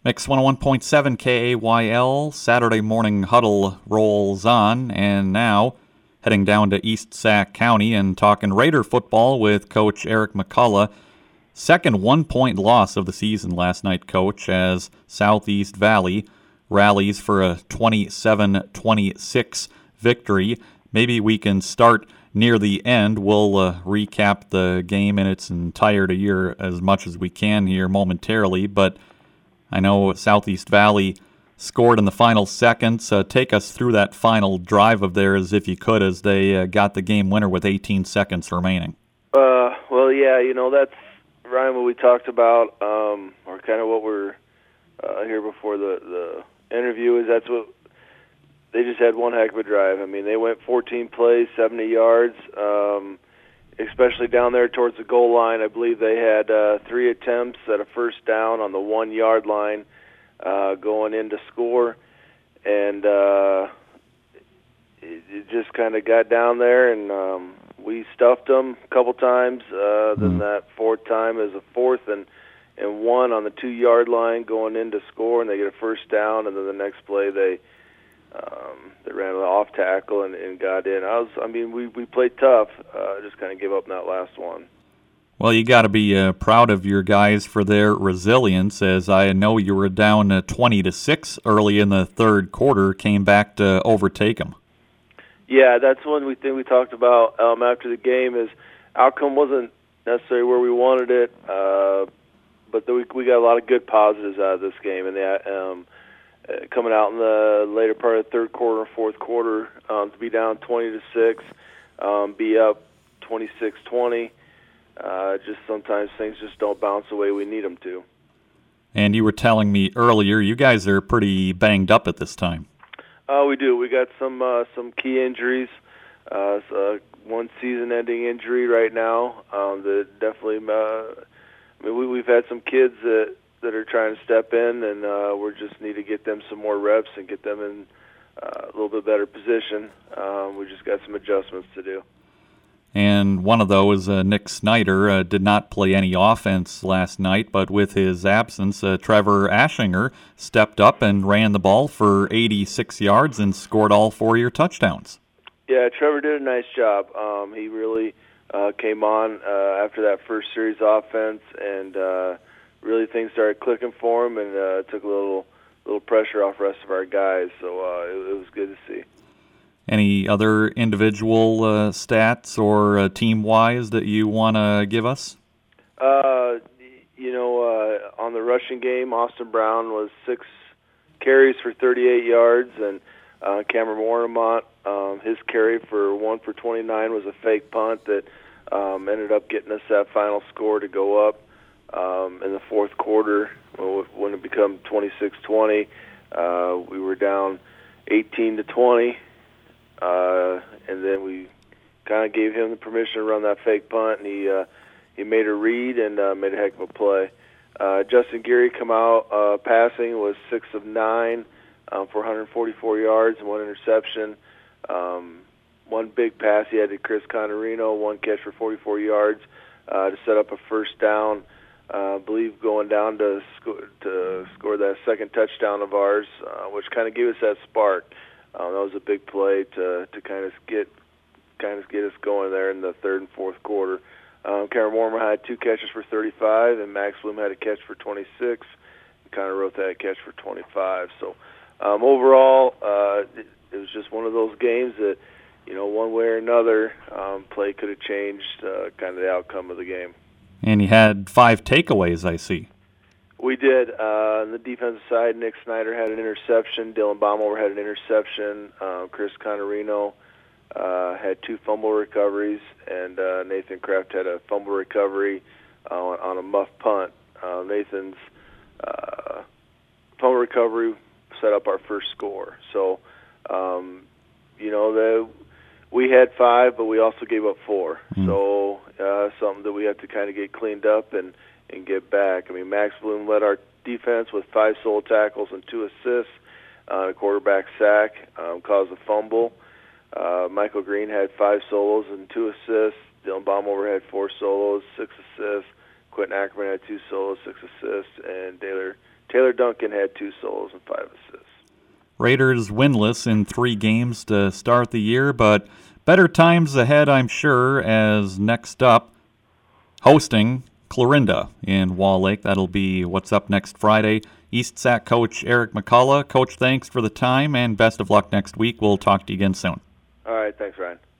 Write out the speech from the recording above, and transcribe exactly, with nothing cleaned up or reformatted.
Mix one oh one point seven K A Y L, Saturday Morning Huddle rolls on, and now heading down to East Sac County and talking Raider football with Coach Eric McCullough. Second one-point loss of the season last night, Coach, as Southeast Valley rallies for a twenty-seven twenty-six victory. Maybe we can start near the end. We'll uh, recap the game in its entirety here as much as we can here momentarily, but I know Southeast Valley scored in the final seconds. Uh, take us through that final drive of theirs, if you could, as they uh, got the game winner with eighteen seconds remaining. Uh, well, yeah, you know, that's, Ryan, what we talked about, um, or kind of what we're uh, here before the, the interview, is that's what they just had one heck of a drive. I mean, they went fourteen plays, seventy yards, um, especially down there towards the goal line. I believe they had uh, three attempts at a first down on the one-yard line uh, going in to score. And uh, it, it just kind of got down there, and um, we stuffed them a couple times. Uh, then that fourth time is a fourth and, and one on the two-yard line going in to score, and they get a first down. And then the next play they um, they ran an off tackle and, and got in. I was, I mean, we we played tough. Uh, just kind of gave up in that last one. Well, you got to be uh, proud of your guys for their resilience, as I know you were down uh, twenty to six early in the third quarter, came back to overtake them. Yeah, that's one we think we talked about um, after the game. Is outcome wasn't necessarily where we wanted it, uh, but the, we we got a lot of good positives out of this game, and they, um, uh, coming out in the later part of the third quarter and fourth quarter, um, to be down twenty to six, um, be up twenty-six twenty. Uh, just sometimes things just don't bounce the way we need them to. And you were telling me earlier, you guys are pretty banged up at this time. Uh, we do. We got some uh, some key injuries. Uh, so one season-ending injury right now. Um, that definitely. Uh, I mean, we, we've had some kids that that are trying to step in, and uh, we just need to get them some more reps and get them in uh, a little bit better position. Um, we just got some adjustments to do. And one of those, uh, Nick Snyder, uh, did not play any offense last night, but with his absence, uh, Trevor Ashinger stepped up and ran the ball for eighty-six yards and scored all four of your touchdowns. Yeah, Trevor did a nice job. Um, he really uh, came on uh, after that first series offense, and uh, really things started clicking for him, and uh, took a little little pressure off the rest of our guys, so uh, it, it was good to see. Any other individual uh, stats or uh, team-wise that you want to give us? Uh, you know, uh, on the rushing game, Austin Brown was six carries for thirty-eight yards, and uh, Cameron Warnemont, um, his carry for one for twenty-nine was a fake punt that um, ended up getting us that final score to go up um, in the fourth quarter when it became twenty-six twenty. Uh, we were down eighteen to twenty. Uh, and then we kind of gave him the permission to run that fake punt, and he uh, he made a read and uh, made a heck of a play. Uh, Justin Geary come out uh, passing was six of nine um, for one hundred forty-four yards and one interception. Um, one big pass he had to Chris Connerino, one catch for forty-four yards uh, to set up a first down. Uh, I believe going down to sco- to score that second touchdown of ours, uh, which kind of gave us that spark. Um, that was a big play to to kind of get kind of get us going there in the third and fourth quarter. Um, Karen Warmer had two catches for thirty-five, and Max Bloom had a catch for twenty-six. And Connor Roth had a catch for twenty-five. So um, overall, uh, it, it was just one of those games that, you know, one way or another, um, play could have changed uh, kind of the outcome of the game. And you had five takeaways, I see. We did. Uh, on the defensive side, Nick Snyder had an interception. Dylan Baumover had an interception. Uh, Chris Connerino uh, had two fumble recoveries, and uh, Nathan Kraft had a fumble recovery uh, on a muff punt. Uh, Nathan's uh, fumble recovery set up our first score. So, um, you know, the, we had five, but we also gave up four. Mm. So uh, something that we have to kind of get cleaned up and and get back. I mean, Max Bloom led our defense with five solo tackles and two assists, uh, a quarterback sack, um, caused a fumble. Uh, Michael Green had five solos and two assists. Dylan Baumover had four solos, six assists. Quentin Ackerman had two solos, six assists. And Taylor Taylor Duncan had two solos and five assists. Raiders winless in three games to start the year, but better times ahead, I'm sure, as next up, hosting Clarinda in Wall Lake. That'll be what's up next Friday. East Sac coach Eric McCullough. Coach, thanks for the time, and best of luck next week. We'll talk to you again soon. All right, thanks, Ryan.